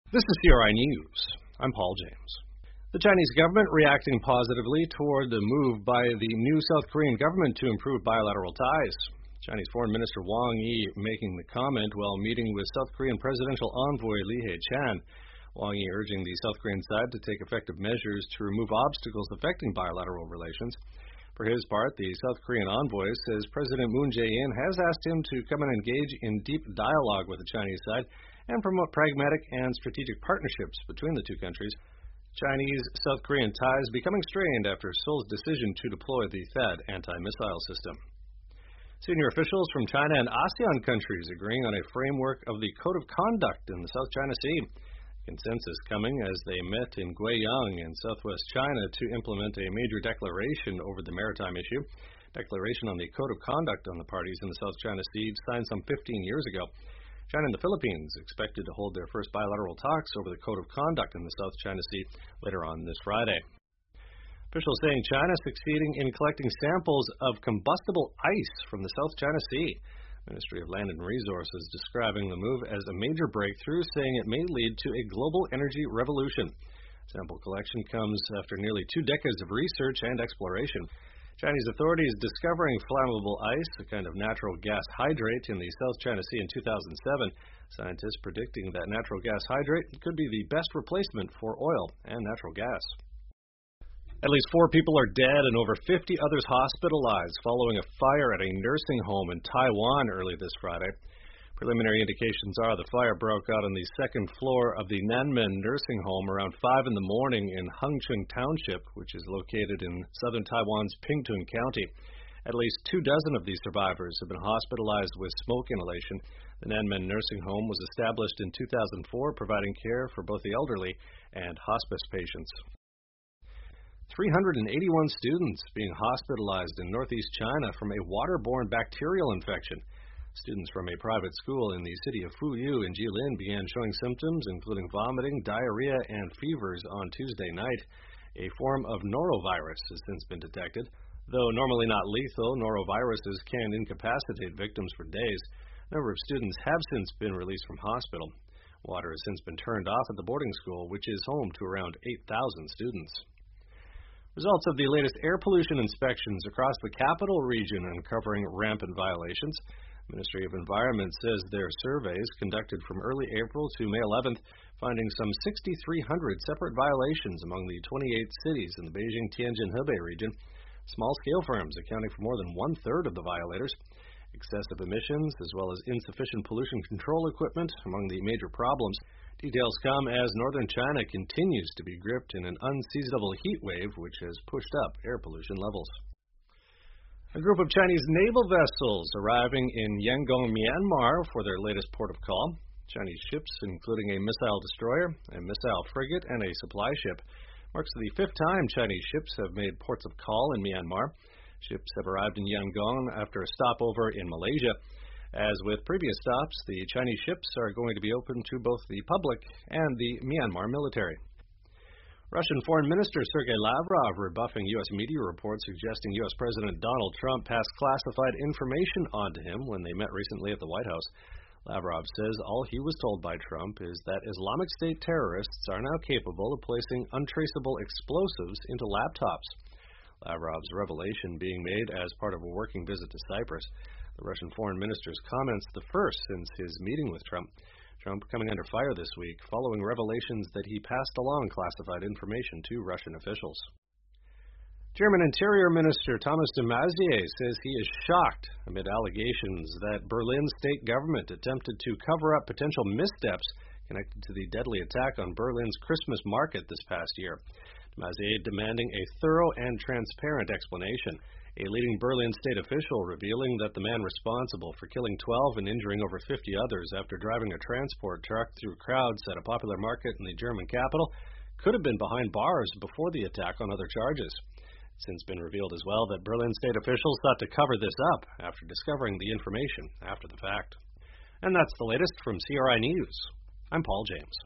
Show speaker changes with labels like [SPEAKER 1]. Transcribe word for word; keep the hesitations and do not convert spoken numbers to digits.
[SPEAKER 1] This is C R I News. I'm Paul James. The Chinese government reacting positively toward the move by the new South Korean government to improve bilateral ties. Chinese Foreign Minister Wang Yi making the comment while meeting with South Korean presidential envoy Li Haechan. Wang Yi urging the South Korean side to take effective measures to remove obstacles affecting bilateral relations. For his part, the South Korean envoy says President Moon Jae-in has asked him to come and engage in deep dialogue with the Chinese side and promote pragmatic and strategic partnerships between the two countries. Chinese-South Korean ties becoming strained after Seoul's decision to deploy the THAAD anti-missile system. Senior officials from China and ASEAN countries agreeing on a framework of the Code of Conduct in the South China Sea. Consensus coming as they met in Guiyang in southwest China to implement a major declaration over the maritime issue. Declaration on the Code of Conduct on the parties in the South China Sea signed some fifteen years ago. China and the Philippines expected to hold their first bilateral talks over the Code of Conduct in the South China Sea later on this Friday. Officials saying China succeeding in collecting samples of combustible ice from the South China Sea. Ministry of Land and Resources describing the move as a major breakthrough, saying it may lead to a global energy revolution. Sample collection comes after nearly two decades of research and exploration. Chinese authorities discovering flammable ice, a kind of natural gas hydrate, in the South China Sea in two thousand seven. Scientists predicting that natural gas hydrate could be the best replacement for oil and natural gas. At least four people are dead and over fifty others hospitalized following a fire at a nursing home in Taiwan early this Friday. Preliminary indications are the fire broke out on the second floor of the Nanmen nursing home around five in the morning in Hengchun Township, which is located in southern Taiwan's Pingtung County. At least two dozen of these survivors have been hospitalized with smoke inhalation. The Nanmen nursing home was established in two thousand four, providing care for both the elderly and hospice patients. three hundred eighty-one students being hospitalized in northeast China from a waterborne bacterial infection. Students from a private school in the city of Fuyu in Jilin began showing symptoms including vomiting, diarrhea, and fevers on Tuesday night. A form of norovirus has since been detected. Though normally not lethal, noroviruses can incapacitate victims for days. A number of students have since been released from hospital. Water has since been turned off at the boarding school, which is home to around eight thousand students. Results of the latest air pollution inspections across the capital region uncovering rampant violations. Ministry of Environment says their surveys conducted from early April to May eleventh, finding some six thousand three hundred separate violations among the twenty-eight cities in the Beijing-Tianjin-Hebei region. Small-scale firms accounting for more than one-third of the violators. Excessive emissions, as well as insufficient pollution control equipment, among the major problems. Details come as northern China continues to be gripped in an unseasonable heat wave, which has pushed up air pollution levels. A group of Chinese naval vessels arriving in Yangon, Myanmar for their latest port of call. Chinese ships, including a missile destroyer, a missile frigate, and a supply ship. Marks the fifth time Chinese ships have made ports of call in Myanmar. Ships have arrived in Yangon after a stopover in Malaysia. As with previous stops, the Chinese ships are going to be open to both the public and the Myanmar military. Russian Foreign Minister Sergei Lavrov rebuffing U S media reports suggesting U S President Donald Trump passed classified information onto him when they met recently at the White House. Lavrov says all he was told by Trump is that Islamic State terrorists are now capable of placing untraceable explosives into laptops. Lavrov's revelation being made as part of a working visit to Cyprus. The Russian Foreign Minister's comments the first since his meeting with Trump. Trump coming under fire this week following revelations that he passed along classified information to Russian officials. German Interior Minister Thomas de Maizière says he is shocked amid allegations that Berlin's state government attempted to cover up potential missteps connected to the deadly attack on Berlin's Christmas market this past year. De Maizière demanding a thorough and transparent explanation. A leading Berlin state official revealing that the man responsible for killing twelve and injuring over fifty others after driving a transport truck through crowds at a popular market in the German capital could have been behind bars before the attack on other charges. It's since been revealed as well that Berlin state officials sought to cover this up after discovering the information after the fact. And that's the latest from C R I News. I'm Paul James.